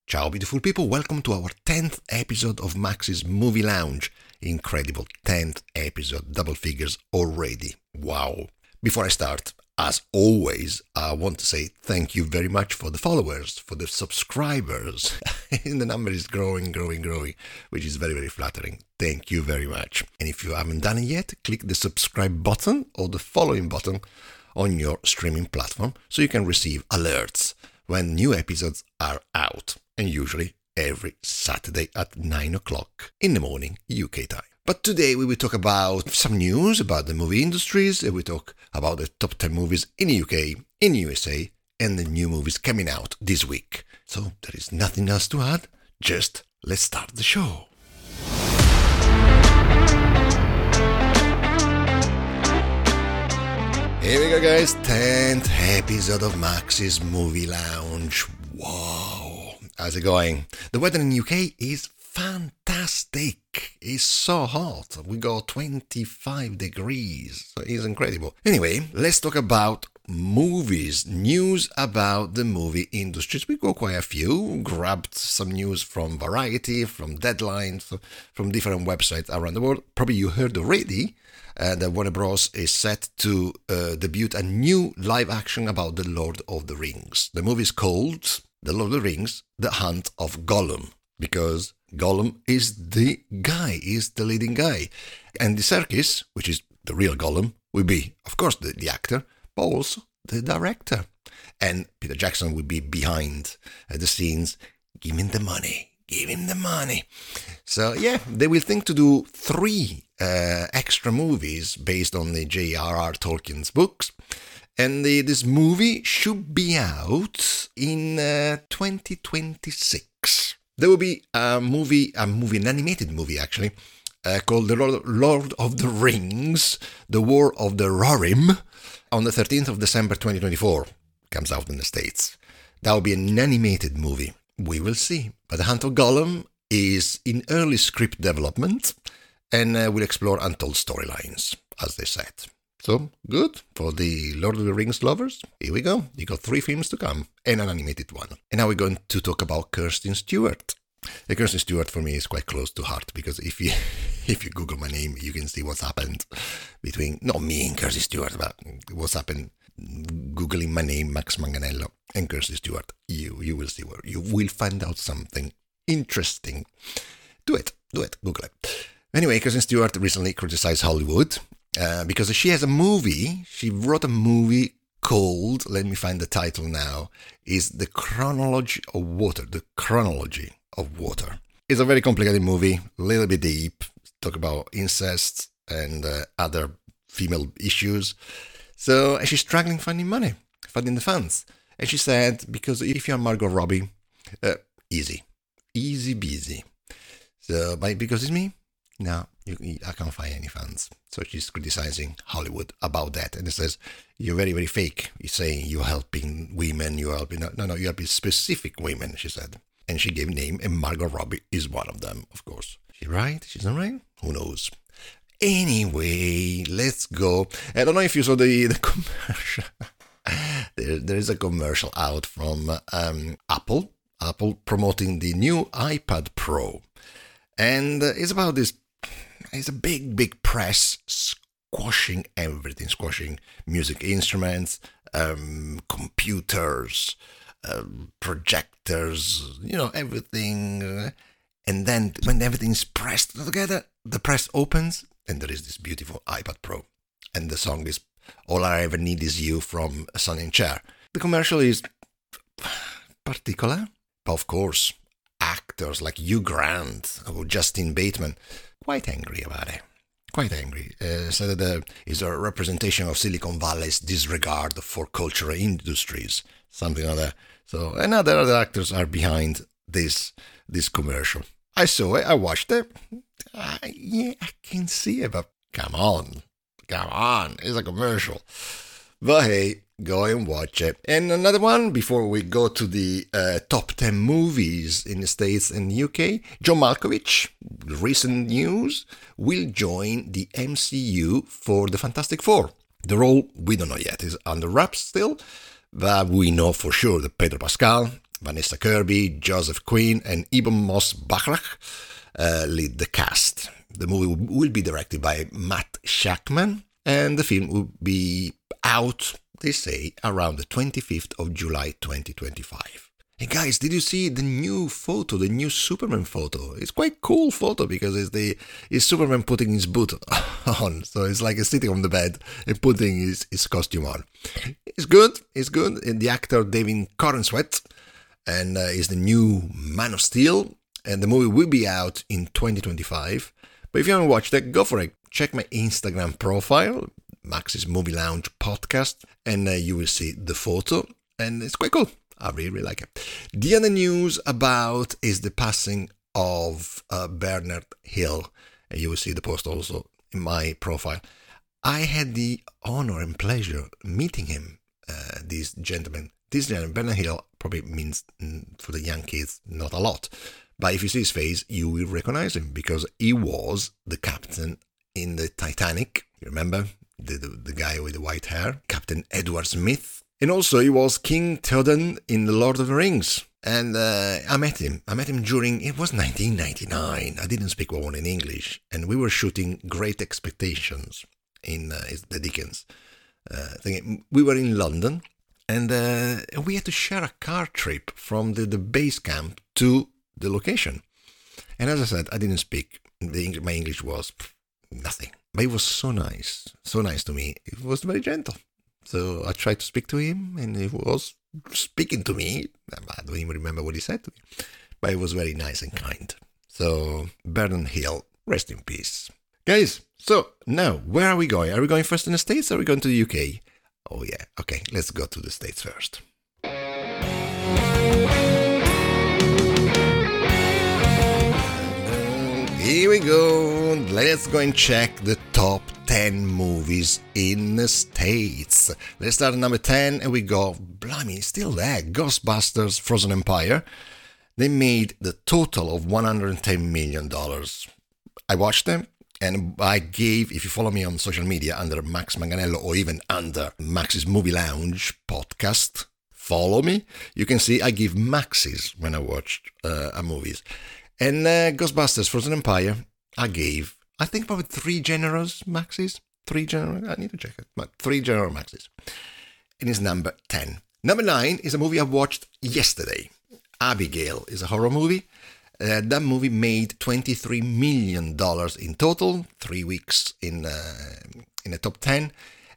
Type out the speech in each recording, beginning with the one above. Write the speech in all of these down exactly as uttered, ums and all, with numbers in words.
Ciao beautiful people, welcome to our tenth episode of Max's Movie Lounge. Incredible, tenth episode, double figures already. Wow. Before I start, as always, I want to say thank you very much for the followers, for the subscribers. And the number is growing, growing, growing, which is very, very flattering. Thank you very much. And if you haven't done it yet, click the subscribe button or the following button on your streaming platform so you can receive alerts when new episodes are out. And usually every Saturday at nine o'clock in the morning U K time. But today we will talk about some news about the movie industries, and we talk about the top ten movies in the U K, in the U S A, and the new movies coming out this week. So there is nothing else to add, just let's start the show. Here we go guys, tenth episode of Max's Movie Lounge. Wow. How's it going? The weather in the U K is fantastic. It's so hot. We got twenty-five degrees. So it's incredible. Anyway, let's talk about movies. News about the movie industries. We got quite a few. Grabbed some news from Variety, from Deadline, from different websites around the world. Probably you heard already uh, that Warner Bros. Is set to uh, debut a new live action about The Lord of the Rings. The movie is called The Lord of the Rings, The Hunt of Gollum, because Gollum is the guy, is the leading guy. Andy Serkis, which is the real Gollum, will be, of course, the, the actor, but also the director. And Peter Jackson will be behind uh, the scenes. Give him the money, give him the money. So, yeah, they will think to do three uh, extra movies based on the J R R. Tolkien's books. And the, this movie should be out in uh, twenty twenty-six. There will be a movie, a movie, an animated movie actually, uh, called The Lord, Lord of the Rings, The War of the Rohirrim, on the thirteenth of December twenty twenty-four. Comes out in the States. That will be an animated movie. We will see. But The Hunt of Gollum is in early script development and uh, will explore untold storylines, as they said. So, good for the Lord of the Rings lovers. Here we go. You got three films to come and an animated one. And now we're going to talk about Kristen Stewart. Uh, Kristen Stewart for me is quite close to heart because if you if you Google my name, you can see what's happened between, not me and Kristen Stewart, but what's happened Googling my name, Max Manganello, and Kristen Stewart. You, you will see where you will find out something interesting. Do it. Do it. Google it. Anyway, Kristen Stewart recently criticized Hollywood. Uh, because she has a movie, she wrote a movie called, let me find the title now, is The Chronology of Water, The Chronology of Water. It's a very complicated movie, a little bit deep, talk about incest and uh, other female issues. So she's struggling finding money, finding the funds. And she said, because if you're Margot Robbie, uh, easy, easy peasy. So, but because it's me, no, you, I can't find any funds. So she's criticizing Hollywood about that. And it says, you're very, very fake. You're saying you're helping women, you're helping... No, no, you're helping specific women, she said. And she gave a name, and Margot Robbie is one of them, of course. She's right? She's not right? Who knows? Anyway, let's go. I don't know if you saw the, the commercial. there, there is a commercial out from um, Apple. Apple promoting the new iPad Pro. And uh, it's about this... It's a big, big press squashing everything, squashing music instruments, um, computers, uh, projectors, you know, everything. And then when everything's pressed together, the press opens and there is this beautiful iPad Pro. And the song is All I Ever Need Is You from Sonny and Cher. The commercial is particular, but of course, actors like Hugh Grant or Justin Bateman, quite angry about it. Quite angry. Uh, said that it's a representation of Silicon Valley's disregard for cultural industries, something like that. So, and other other actors are behind this this commercial. I saw it. I watched it. Uh, yeah, I can see it, but come on, come on, it's a commercial. But hey, go and watch it. And another one, before we go to the uh, top ten movies in the States and U K, John Malkovich, recent news, will join the M C U for the Fantastic Four. The role, we don't know yet, is under wraps still, but we know for sure that Pedro Pascal Vanessa Kirby, Joseph Quinn, and Ibn Mos Bachrach uh, lead the cast. The movie will be directed by Matt Shakman, and the film will be out, they say, around the twenty-fifth of July twenty twenty-five. Hey guys, did you see the new photo, the new Superman photo? It's quite cool photo because it's the it's Superman putting his boot on. So it's like he's sitting on the bed and putting his, his costume on. It's good, it's good. And the actor David Corenswet and uh, is the new Man of Steel. And the movie will be out in twenty twenty-five. But if you haven't watched it, go for it. Check my Instagram profile, Max's Movie Lounge Podcast, and uh, you will see the photo. And it's quite cool. I really, really like it. The other news about is the passing of uh, Bernard Hill. And you will see the post also in my profile. I had the honor and pleasure meeting him, uh, this gentleman. This gentleman, Bernard Hill, probably means mm, for the young kids not a lot. But if you see his face, you will recognize him because he was the captain in the Titanic. You remember? The, the, the guy with the white hair, Captain Edward Smith. And also, he was King Theoden in The Lord of the Rings. And uh, I met him. I met him during, it was nineteen ninety-nine. I didn't speak well in English. And we were shooting Great Expectations in uh, the Dickens uh, thing. We were in London. And uh, we had to share a car trip from the, the base camp to the location. And as I said, I didn't speak. The, my English was nothing. But it was so nice. So nice to me. It was very gentle. So I tried to speak to him, and he was speaking to me. I don't even remember what he said to me, but it was very nice and kind. So Bernard Hill, rest in peace. Guys, so now, where are we going? Are we going first in the States or are we going to the U K? Oh yeah, okay, let's go to the States first. Here we go. Let's go and check the top ten movies in the States. Let's start at number ten and we go, blimey, still there. Ghostbusters Frozen Empire. They made the total of one hundred ten million dollars. I watched them and I gave, if you follow me on social media under Max Manganello or even under Max's Movie Lounge podcast, follow me. You can see I give Max's when I watched uh, a movies. And uh, Ghostbusters Frozen Empire, I gave, I think probably three generous maxes. Three generous, I need to check it, but three generous maxes. And it's number ten. Number nine is a movie I watched yesterday. Abigail is a horror movie. Uh, that movie made twenty-three million dollars in total, three weeks in, uh, in the top ten.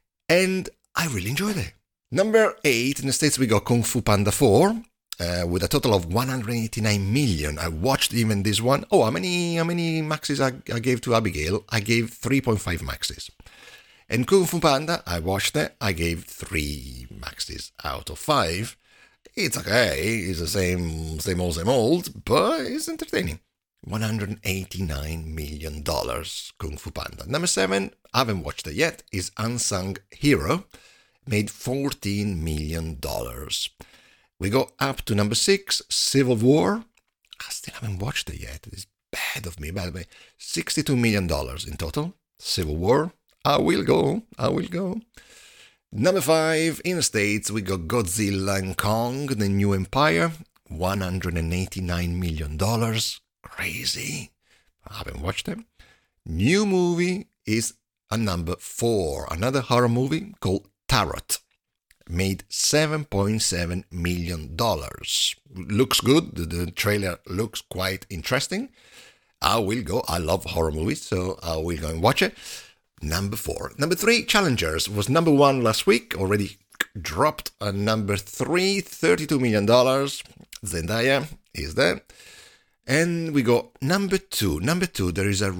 And I really enjoyed it. Number eight, in the States we got Kung Fu Panda four. Uh, with a total of one hundred eighty-nine million. I watched even this one. Oh, how many how many maxes I, I gave to Abigail? I gave three point five maxes. And Kung Fu Panda, I watched it. I gave three maxes out of five. It's okay. It's the same, same old, same old, but it's entertaining. one hundred eighty-nine million dollars, Kung Fu Panda. Number seven, I haven't watched it yet, is Unsung Hero. Made fourteen million dollars. We go up to number six, Civil War. I still haven't watched it yet. It's bad of me, by the way. sixty-two million dollars in total. Civil War. I will go. I will go. Number five, in the States, we got Godzilla and Kong, The New Empire. one hundred eighty-nine million dollars. Crazy. I haven't watched it. New movie is a number four. Another horror movie called Tarot. Made seven point seven million dollars. Looks good. The, the trailer looks quite interesting. I will go. I love horror movies, so I will go and watch it. Number four. Number three, Challengers, was number one last week. Already dropped a number three, thirty-two million dollars. Zendaya is there. And we go number two. Number two, there is a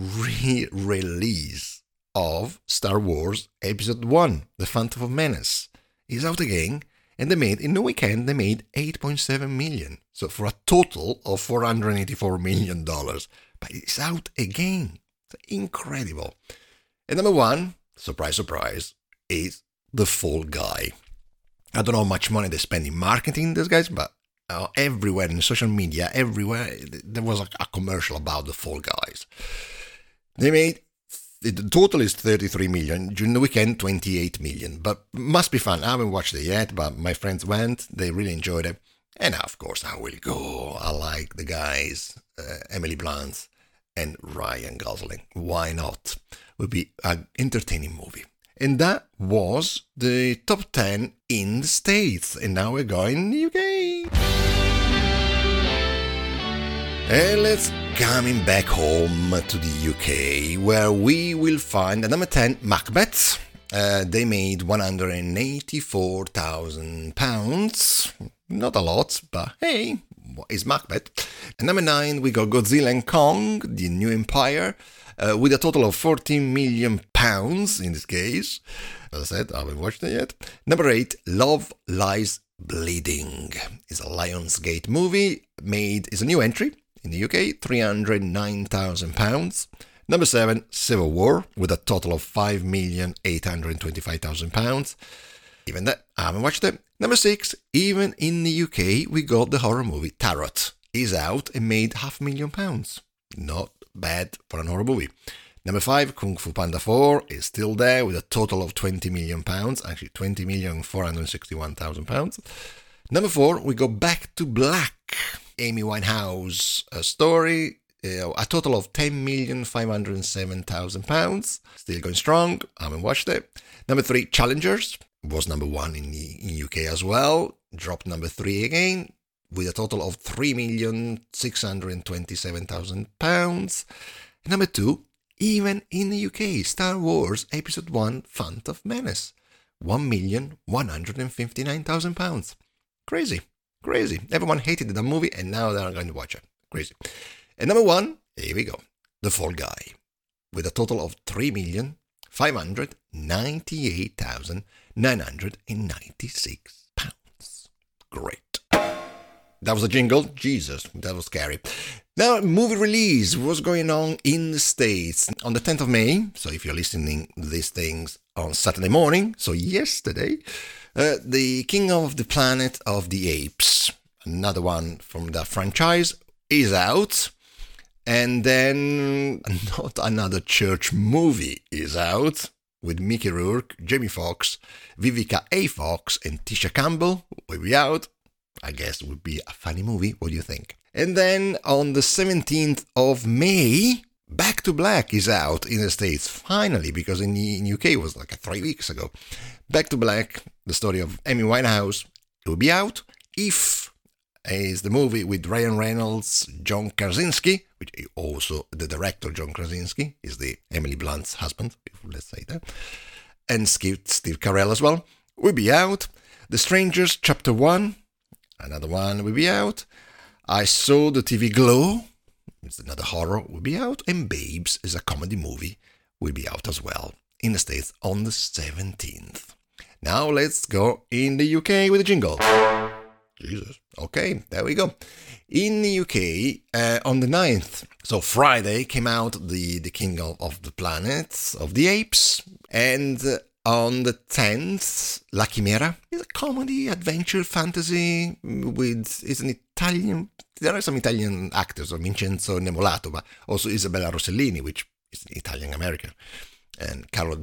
re-release of Star Wars Episode one, The Phantom Menace. Is out again, and they made, in the weekend, they made eight point seven million. So for a total of four hundred eighty-four million dollars. But it's out again. It's incredible. And number one, surprise, surprise, is The Fall Guy. I don't know how much money they spend in marketing, these guys, but uh, everywhere in social media, everywhere, there was a, a commercial about The Fall Guys. They made The total is thirty-three million. During the weekend, twenty-eight million. But must be fun. I haven't watched it yet, but my friends went. They really enjoyed it. And of course, I will go. I like the guys, uh, Emily Blunt and Ryan Gosling. Why not? Would be an entertaining movie. And that was the top ten in the States. And now we're going to the U K. And let's coming back home to the U K, where we will find at number ten, Macbeth. Uh, they made one hundred eighty-four thousand pounds. Not a lot, but hey, what is Macbeth? At number nine, we got Godzilla and Kong, The New Empire, uh, with a total of fourteen million pounds in this case. As I said, I haven't watched it yet. Number eight, Love Lies Bleeding. It's a Lionsgate movie, made, is a new entry in the U K, three hundred nine thousand pounds. Number seven, Civil War, with a total of five million eight hundred twenty-five thousand pounds. Even that, I haven't watched it. Number six, even in the U K, we got the horror movie Tarot. Is out and made half a million pounds. Not bad for an horror movie. Number five, Kung Fu Panda four is still there with a total of twenty million pounds. Actually, twenty million four hundred sixty-one thousand pounds. Number four, we go Back to Black. Amy Winehouse a story. Uh, a total of ten million five hundred seven thousand pounds. Still going strong. I haven't watched it. Number three, Challengers. Was number one in the in U K as well. Dropped number three again with a total of three million six hundred twenty-seven thousand pounds. Number two, even in the U K, Star Wars Episode one, Phantom Menace. one million one hundred fifty-nine thousand pounds. Crazy. Crazy. Everyone hated that movie and now they're going to watch it. Crazy. And number one, here we go, The Fall Guy, with a total of three million five hundred ninety-eight thousand nine hundred ninety-six pounds. Great. That was a jingle. Jesus, that was scary. Now, movie release. What's going on in the States? On the tenth of May, so if you're listening to these things on Saturday morning, so yesterday, uh, The King of the Planet of the Apes, another one from the franchise, is out. And then not another church movie is out with Mickey Rourke, Jamie Foxx, Vivica A. Fox, and Tisha Campbell will be out. I guess it would be a funny movie. What do you think? And then on the seventeenth of May, Back to Black is out in the States, finally, because in the in U K it was like three weeks ago. Back to Black, the story of Amy Winehouse, it will be out. If is the movie with Ryan Reynolds, John Krasinski, which also the director John Krasinski is the Emily Blunt's husband, let's say that, and Steve, Steve Carell as well, will be out. The Strangers Chapter one, another one will be out. I Saw the T V Glow, it's another horror, will be out. And Babes is a comedy movie, will be out as well in the States on the seventeenth. Now let's go in the U K with a jingle. Jesus. Okay, there we go. In the U K, uh, on the ninth, so Friday, came out the, the King of, of the Planet of the Apes. And uh, on the tenth, La Chimera is a comedy, adventure, fantasy with, it's an Italian, there are some Italian actors, so Vincenzo Nemolato, but also Isabella Rossellini, which is an Italian-American. And Carlo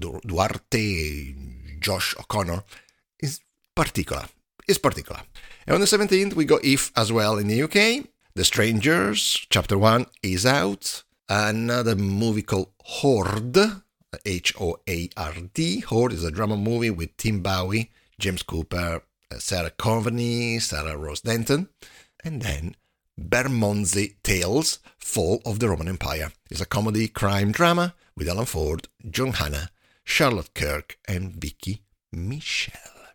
Duarte, Josh O'Connor, is particular. Is particular. And on the seventeenth, we got If as well in the U K. The Strangers, Chapter one, is out. Another movie called Horde, H O A R D. Horde is a drama movie with Tim Bowie, James Cooper, Sarah Coveney, Sarah Rose Denton. And then Bermondsey Tales, Fall of the Roman Empire. It's a comedy crime drama with Alan Ford, John Hannah, Charlotte Kirk, and Vicky Michelle.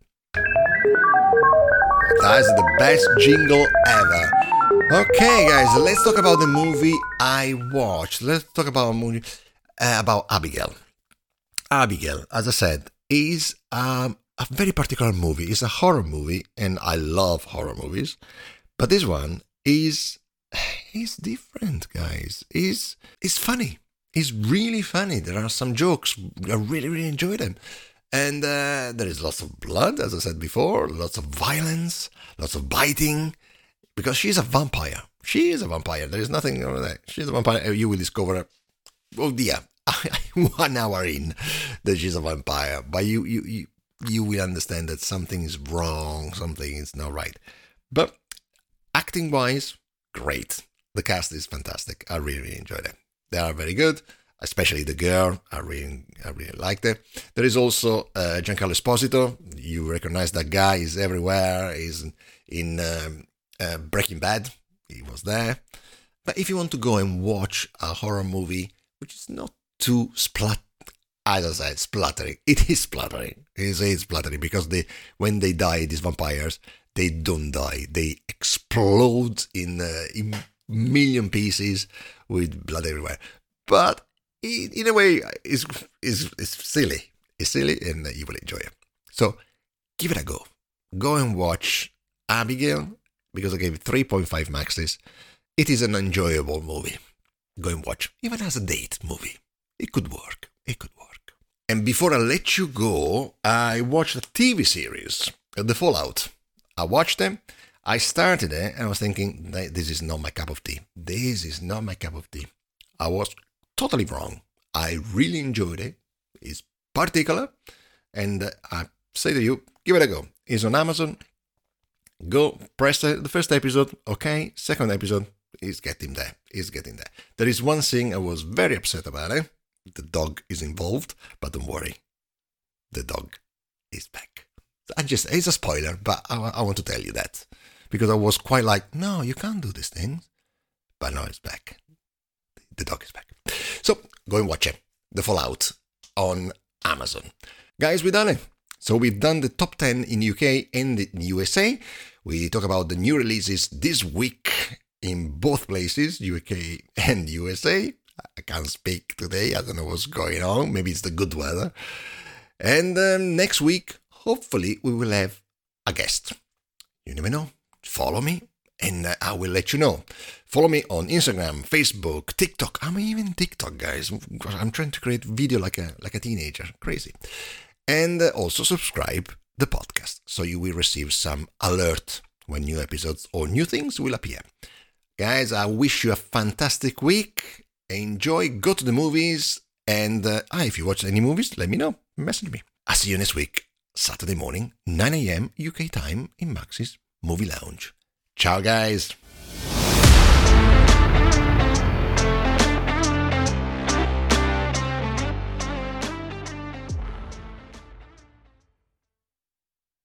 That's the best jingle ever. Okay, guys, let's talk about the movie I watched. Let's talk about a movie uh, about Abigail. Abigail, as I said, is um, a very particular movie. It's a horror movie, and I love horror movies. But this one is is different, guys. It's it's funny. It's really funny. There are some jokes. I really, really enjoy them. And uh, there is lots of blood, as I said before, lots of violence, lots of biting, because she's a vampire. She is a vampire. There is nothing wrong with that. She's a vampire. You will discover, oh dear, one hour in that she's a vampire. But you, you, you, you will understand that something is wrong, something is not right. But Acting-wise, great. The cast is fantastic. I really, really enjoyed it. They are very good, especially the girl. I really, I really liked it. There is also uh, Giancarlo Esposito. You recognize that guy. He's everywhere. He's in um, uh, Breaking Bad. He was there. But if you want to go and watch a horror movie, which is not too splat, I don't say spluttering. It is spluttering. It is, it is spluttering because they, when they die, these vampires, they don't die. They explode in uh, in million pieces with blood everywhere. But in, in a way, it's, it's, it's silly. It's silly and you will enjoy it. So give it a go. Go and watch Abigail because I gave it three point five maxes. It is an enjoyable movie. Go and watch. Even as a date movie. It could work. It could work. And before I let you go, I watched a T V series, The Fallout. I watched them. I started it and I was thinking, this is not my cup of tea. This is not my cup of tea. I was totally wrong. I really enjoyed it. It's particular. And I say to you, give it a go. It's on Amazon. Go, press the, the first episode. Okay, second episode. It's getting there. It's getting there. There is one thing I was very upset about it. The dog is involved, but don't worry. The dog is back. I just, it's a spoiler, but I, I want to tell you that. Because I was quite like, no, you can't do these things. But now it's back. The dog is back. So, go and watch it. The Fallout on Amazon. Guys, we've done it. So we've done the top ten in U K and in U S A. We talk about the new releases this week in both places, U K and U S A. I can't speak today. I don't know what's going on. Maybe it's the good weather. And um, next week, hopefully, we will have a guest. You never know. Follow me and uh, I will let you know. Follow me on Instagram, Facebook, TikTok. I'm even TikTok, guys. I'm trying to create video like a like a teenager. Crazy. And uh, also subscribe the podcast so you will receive some alert when new episodes or new things will appear. Guys, I wish you a fantastic week. Enjoy, go to the movies, and uh, ah, if you watch any movies, let me know. Message me. I'll see you next week, Saturday morning, nine a.m. U K time in Max's Movie Lounge. Ciao, guys.